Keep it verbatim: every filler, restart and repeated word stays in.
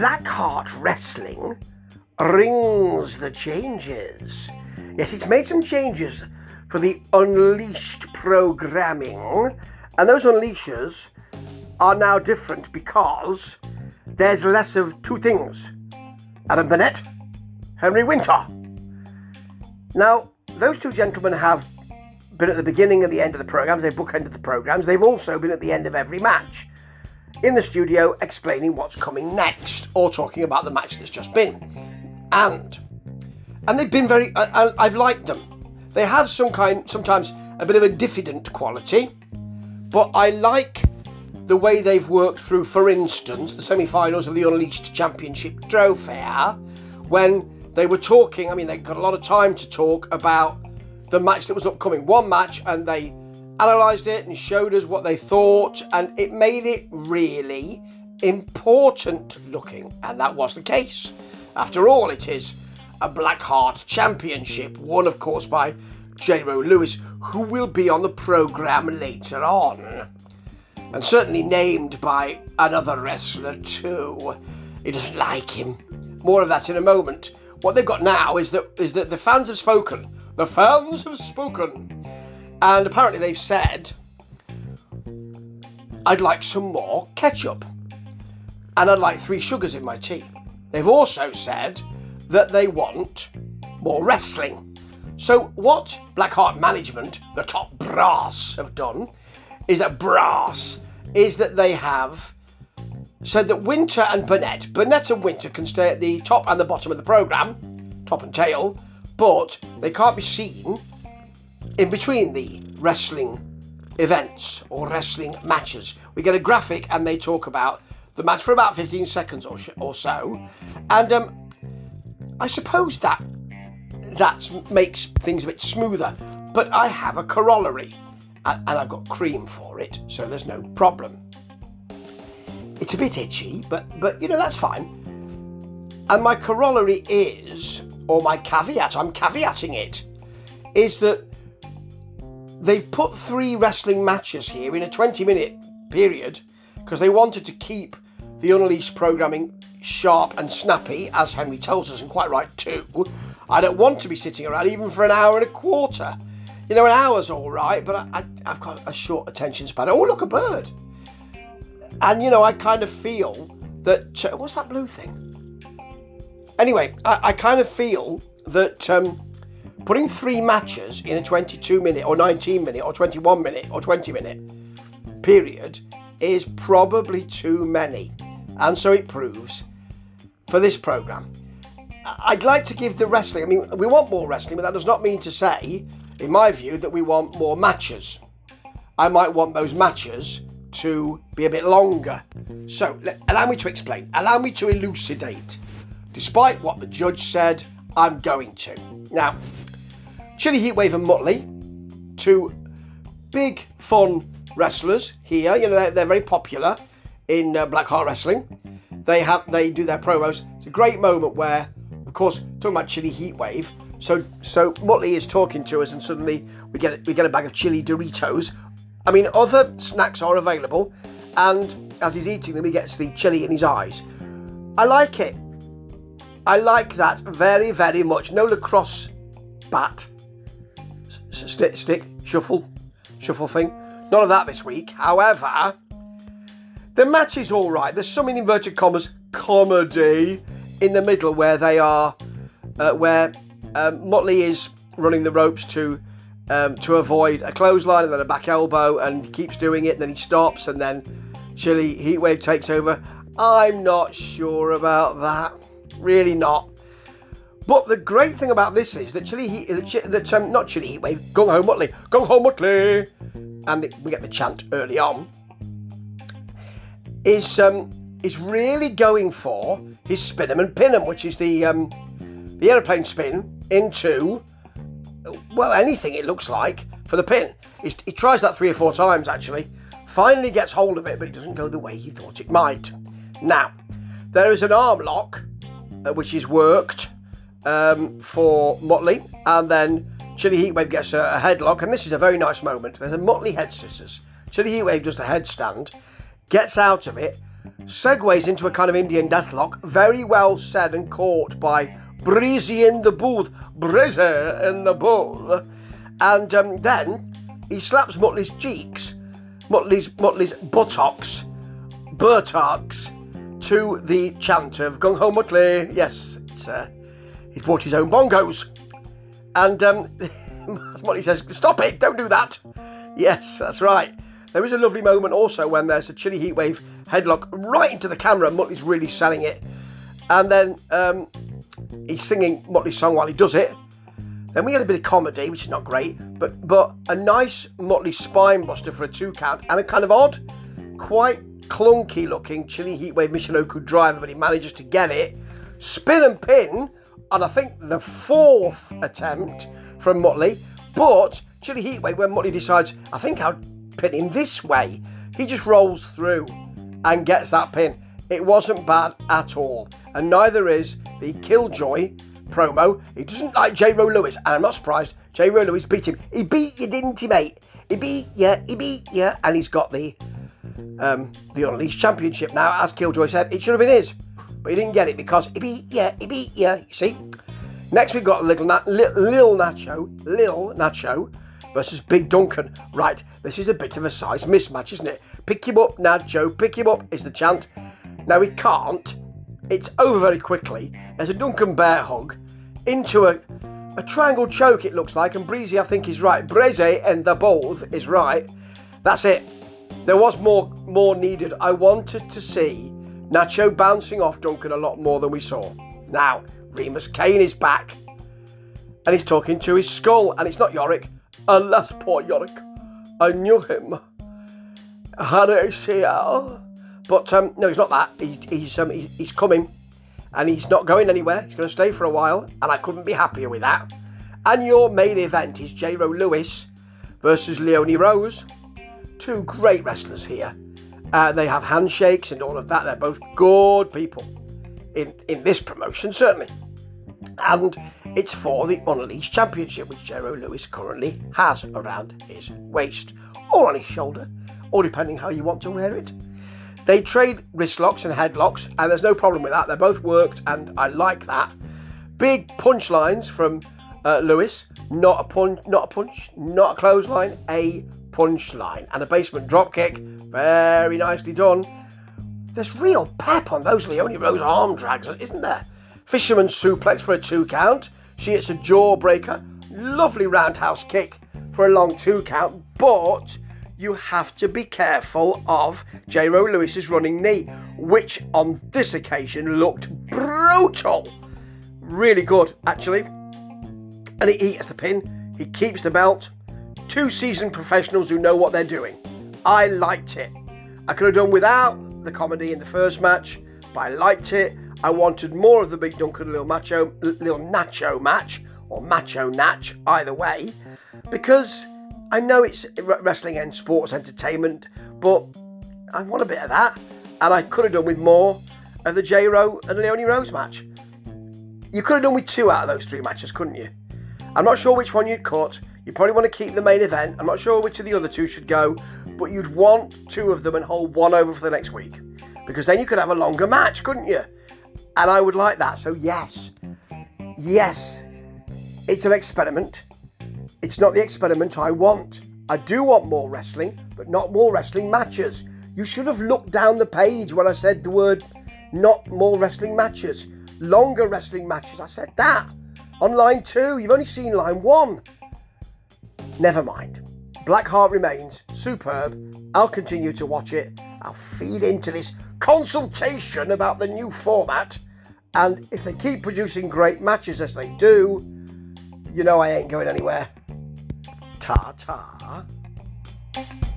Blackheart Wrestling rings the changes. Yes, it's made some changes for the Unleashed programming, and those Unleashers are now different because there's less of two things. Adam Burnett, Henry Winter. Now, those two gentlemen have been at the beginning and the end of the programmes. They've bookended the programmes. They've also been at the end of every match in the studio explaining what's coming next or talking about the match that's just been. And and they've been very... I, I, I've liked them. They have some kind, sometimes a bit of a diffident quality, but I like the way they've worked through, for instance, the semi-finals of the Unleashed Championship Trophy, when they were talking. I mean, they got a lot of time to talk about the match that was upcoming. One match, and they analysed it and showed us what they thought, and it made it really important looking, and that was the case. After all, it is a Blackheart Championship, won of course by J. Rowe Lewis, who will be on the programme later on, and certainly named by another wrestler too. He doesn't like him. More of that in a moment. What they've got now is that is that the fans have spoken. The fans have spoken. And apparently they've said, I'd like some more ketchup. And I'd like three sugars in my tea. They've also said that they want more wrestling. So what Blackheart management, the top brass, have done is that brass is that they have said that Winter and Burnett, Burnett and Winter can stay at the top and the bottom of the programme, top and tail, but they can't be seen in between the wrestling events or wrestling matches. We get a graphic and they talk about the match for about fifteen seconds or, sh- or so, and um, I suppose that that makes things a bit smoother, but I have a corollary, and, and I've got cream for it, so there's no problem. It's a bit itchy, but but you know, that's fine. And my corollary is, or my caveat, I'm caveating it, is that they've put three wrestling matches here in a twenty minute period because they wanted to keep the Unleashed programming sharp and snappy, as Henry tells us, and quite right too. I don't want to be sitting around even for an hour and a quarter. You know, an hour's all right, but I, I, I've got a short attention span. Oh, look, a bird. And, you know, I kind of feel that... Uh, what's that blue thing? Anyway, I, I kind of feel that um, putting three matches in a twenty-two minute or nineteen minute or twenty-one minute or twenty minute period is probably too many. And so it proves for this programme. I'd like to give the wrestling... I mean, we want more wrestling, but that does not mean to say, in my view, that we want more matches. I might want those matches to be a bit longer. So, let, allow me to explain. Allow me to elucidate. Despite what the judge said, I'm going to. Now, Chili Heatwave and Muttley, two big, fun wrestlers here. You know, they're, they're very popular in uh, Blackheart Wrestling. They have they do their promos. It's a great moment where, of course, talking about Chili Heatwave. So, so Muttley is talking to us, and suddenly we get we get a bag of chili Doritos. I mean, other snacks are available, and as he's eating them, he gets the chili in his eyes. I like it. I like that very, very much. No lacrosse bat, stick, stick, shuffle, shuffle thing. None of that this week. However, the match is all right. There's some, in inverted commas, comedy in the middle where they are, uh, where um, Muttley is running the ropes to um, to avoid a clothesline and then a back elbow, and he keeps doing it, and then he stops, and then Chili Heatwave takes over. I'm not sure about that. Really not. But the great thing about this is that Chili Heat, that um, not Chili Heatwave, Gung Ho Muttley, Gung Ho Muttley, and the, we get the chant early on, is um, is really going for his spin 'em and pin 'em, which is the um, the aeroplane spin into, well, anything it looks like for the pin. He's, he tries that three or four times actually, finally gets hold of it, but it doesn't go the way he thought it might. Now, there is an arm lock, uh, which is worked um, for Muttley, and then Chili Heatwave gets a, a headlock, and this is a very nice moment. There's a Muttley head scissors. Chili Heatwave does the headstand, gets out of it, segues into a kind of Indian deathlock. Very well said and caught by Breezy in the booth. Breezy in the booth. And um, then he slaps Muttley's cheeks, Muttley's, Muttley's buttocks, buttocks, to the chant of Gung Ho Muttley. Yes, it's, uh, he's bought his own bongos. And um, Muttley says, stop it, don't do that. Yes, that's right. There is a lovely moment also when there's a Chili Heatwave headlock right into the camera. Muttley's really selling it. And then um, he's singing Muttley's song while he does it. Then we had a bit of comedy, which is not great, but but a nice Muttley spine buster for a two count, and a kind of odd, quite clunky looking Chili Heatwave Michinoku driver, but he manages to get it. Spin and pin on, I think, the fourth attempt from Muttley. But Chili Heatwave, when Muttley decides, I think I'll pin him this way, he just rolls through and gets that pin. It wasn't bad at all. And neither is the Killjoy promo. He doesn't like J. Rowe Lewis, and I'm not surprised. J. Rowe Lewis beat him. He beat you, didn't he, mate? He beat you, he beat you. And he's got the um, the Unleashed Championship now. As Killjoy said, it should have been his. But he didn't get it because he beat you, he beat you. You see? Next we've got Little, Na- Lil, Lil Nacho, Lil Nacho versus Big Duncan. Right, this is a bit of a size mismatch, isn't it? Pick him up, Nacho, pick him up is the chant. Now he can't. It's over very quickly. There's a Duncan bear hug into a, a triangle choke, it looks like, and Breezy, I think, is right. Breezy and the both is right. That's it. There was more more needed. I wanted to see Nacho bouncing off Duncan a lot more than we saw. Now, Remus Kane is back, and he's talking to his skull, and it's not Yorick. Alas, poor Yorick. I knew him. How do I say it? But um, no, he's not that. He, he's um, he, he's coming, and he's not going anywhere. He's going to stay for a while, and I couldn't be happier with that. And your main event is J. Rowe Lewis versus Leonie Rose. Two great wrestlers here. Uh, they have handshakes and all of that. They're both good people in in this promotion, certainly. And it's for the Unleashed Championship, which J. Rowe Lewis currently has around his waist or on his shoulder, or depending how you want to wear it. They trade wrist locks and headlocks, and there's no problem with that. They're both worked, and I like that. Big punchlines from uh, Lewis. Not a punch, not a punch, not a clothesline, a punchline. And a basement dropkick. Very nicely done. There's real pep on those Leonie Rose arm drags, isn't there? Fisherman suplex for a two count. She hits a jawbreaker. Lovely roundhouse kick for a long two count, but you have to be careful of J. Rowe Lewis's running knee, which on this occasion looked brutal. Really good, actually. And he gets the pin. He keeps the belt. Two seasoned professionals who know what they're doing. I liked it. I could have done without the comedy in the first match, but I liked it. I wanted more of the Big Duncan Lil Macho, Lil Nacho match, or Macho Natch, either way, because I know it's wrestling and sports entertainment, but I want a bit of that, and I could have done with more of the J. Rowe and Leonie Rose match. You could have done with two out of those three matches, couldn't you? I'm not sure which one you'd cut. You probably want to keep the main event. I'm not sure which of the other two should go, but you'd want two of them and hold one over for the next week, because then you could have a longer match, couldn't you? And I would like that. So yes, yes, it's an experiment. It's not the experiment I want. I do want more wrestling, but not more wrestling matches. You should have looked down the page when I said the word not more wrestling matches. Longer wrestling matches. I said that. On line two, you've only seen line one. Never mind. Blackheart remains superb. I'll continue to watch it. I'll feed into this consultation about the new format. And if they keep producing great matches as they do, you know I ain't going anywhere. Ta-ta.